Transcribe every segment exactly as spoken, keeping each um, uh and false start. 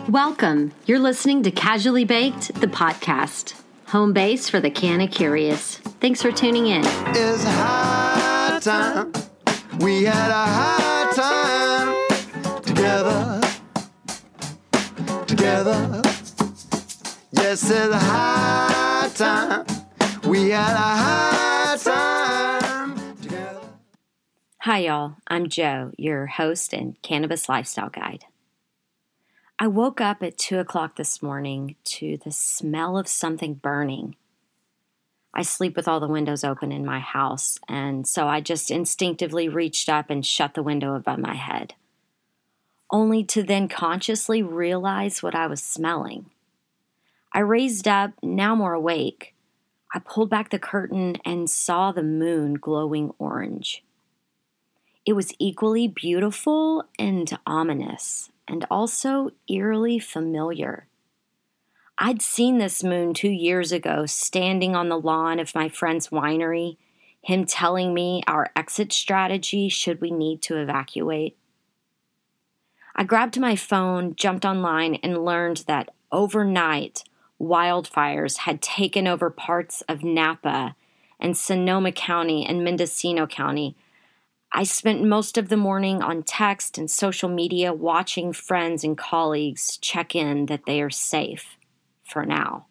Welcome. You're listening to Casually Baked, the podcast. Home base for the can of curious. Thanks for tuning in. It's high time. We had a high time together. Together. Yes, it's high time. We had a high time together. Hi, y'all. I'm Joe, your host and cannabis lifestyle guide. I woke up at two o'clock this morning to the smell of something burning. I sleep with all the windows open in my house, and so I just instinctively reached up and shut the window above my head, only to then consciously realize what I was smelling. I raised up, now more awake. I pulled back the curtain and saw the moon glowing orange. It was equally beautiful and ominous, and also eerily familiar. I'd seen this moon two years ago standing on the lawn of my friend's winery, him telling me our exit strategy should we need to evacuate. I grabbed my phone, jumped online, and learned that overnight, wildfires had taken over parts of Napa and Sonoma County and Mendocino County. I spent most of the morning on text and social media watching friends and colleagues check in that they are safe for now.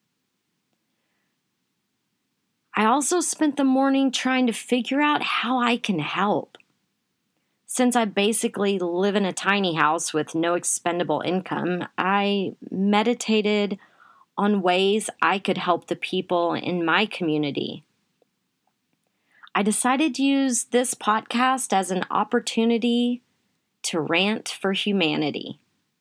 I also spent the morning trying to figure out how I can help. Since I basically live in a tiny house with no expendable income, I meditated on ways I could help the people in my community. I decided to use this podcast as an opportunity to rant for humanity.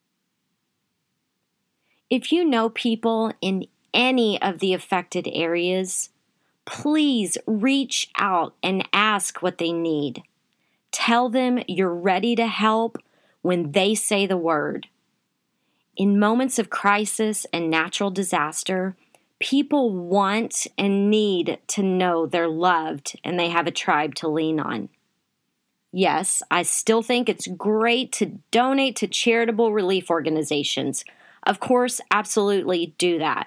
If you know people in any of the affected areas, please reach out and ask what they need. Tell them you're ready to help when they say the word. In moments of crisis and natural disaster, people want and need to know they're loved and they have a tribe to lean on. Yes, I still think it's great to donate to charitable relief organizations. Of course, absolutely do that.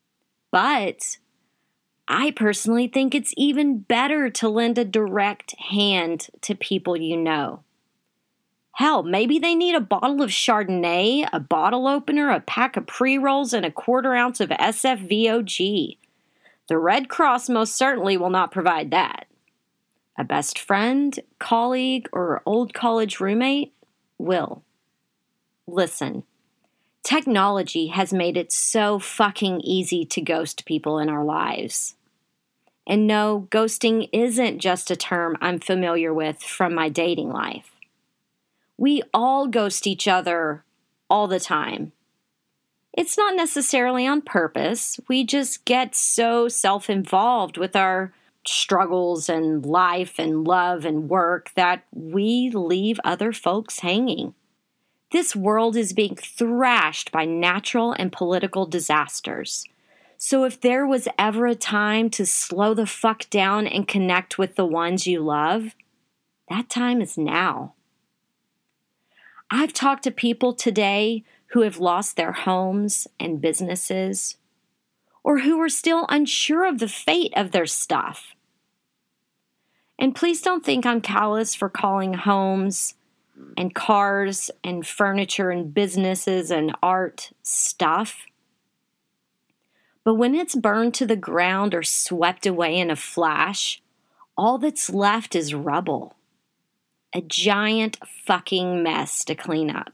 But I personally think it's even better to lend a direct hand to people you know. Hell, maybe they need a bottle of Chardonnay, a bottle opener, a pack of pre-rolls, and a quarter ounce of S F V O G. The Red Cross most certainly will not provide that. A best friend, colleague, or old college roommate will. Listen, technology has made it so fucking easy to ghost people in our lives. And no, ghosting isn't just a term I'm familiar with from my dating life. We all ghost each other all the time. It's not necessarily on purpose. We just get so self-involved with our struggles and life and love and work that we leave other folks hanging. This world is being thrashed by natural and political disasters. So if there was ever a time to slow the fuck down and connect with the ones you love, that time is now. I've talked to people today who have lost their homes and businesses, or who are still unsure of the fate of their stuff. And please don't think I'm callous for calling homes and cars and furniture and businesses and art stuff. But when it's burned to the ground or swept away in a flash, all that's left is rubble. A giant fucking mess to clean up.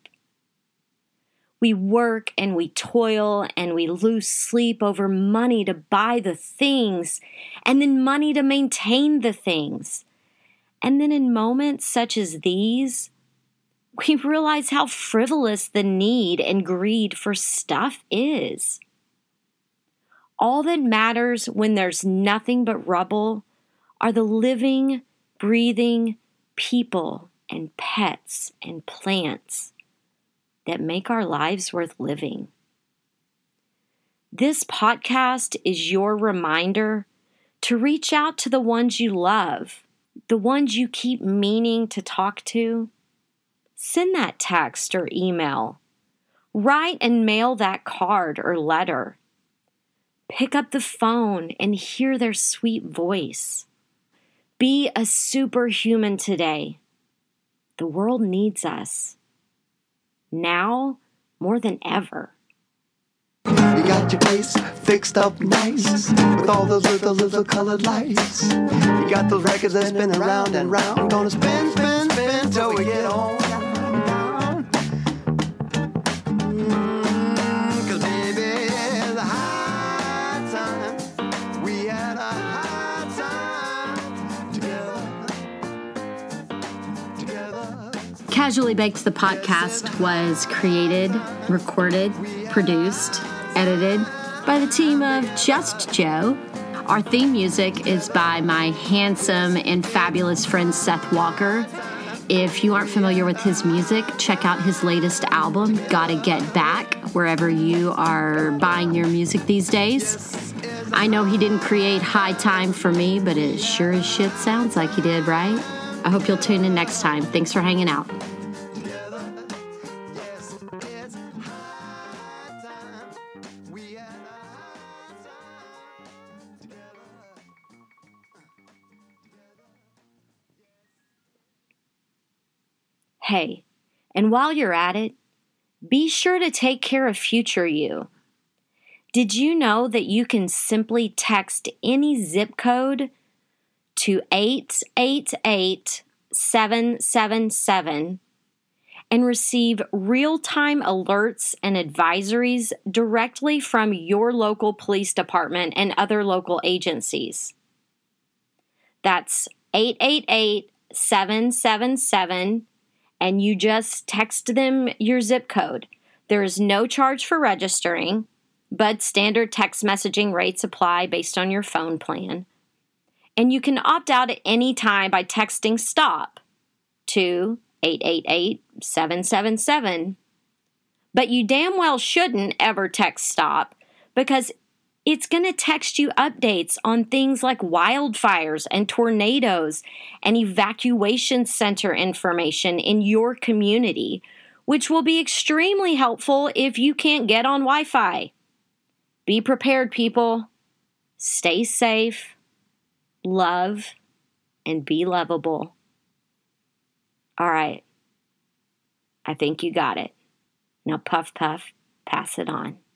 We work and we toil and we lose sleep over money to buy the things and then money to maintain the things. And then in moments such as these, we realize how frivolous the need and greed for stuff is. All that matters when there's nothing but rubble are the living, breathing people and pets and plants that make our lives worth living. This podcast is your reminder to reach out to the ones you love, the ones you keep meaning to talk to. Send that text or email. Write and mail that card or letter. Pick up the phone and hear their sweet voice. Be a superhuman today. The world needs us. Now more than ever. You got your place fixed up nice with all those little, little colored lights. You got those records that spin around and round. Gonna spin, spin, spin till we get home. Mm, 'cause baby, it's a high time. We had a high time together. Together. Casually Baked, the podcast, was created, recorded, produced, edited by the team of Just Joe. Our theme music is by my handsome and fabulous friend Seth Walker. If you aren't familiar with his music, check out his latest album, Gotta Get Back, wherever you are buying your music these days. I know he didn't create High Time for me, but it sure as shit sounds like he did, right? I hope you'll tune in next time. Thanks for hanging out. Hey, and while you're at it, be sure to take care of future you. Did you know that you can simply text any zip code to eight eight eight seven seven seven and receive real-time alerts and advisories directly from your local police department and other local agencies? That's eight eight eight seven seven seven, and you just text them your zip code. There is no charge for registering, but standard text messaging rates apply based on your phone plan. And you can opt out at any time by texting STOP to eight eight eight seven seven seven. But you damn well shouldn't ever text STOP, because it's going to text you updates on things like wildfires and tornadoes and evacuation center information in your community, which will be extremely helpful if you can't get on Wi-Fi. Be prepared, people. Stay safe, love, and be lovable. All right. I think you got it. Now puff, puff, pass it on.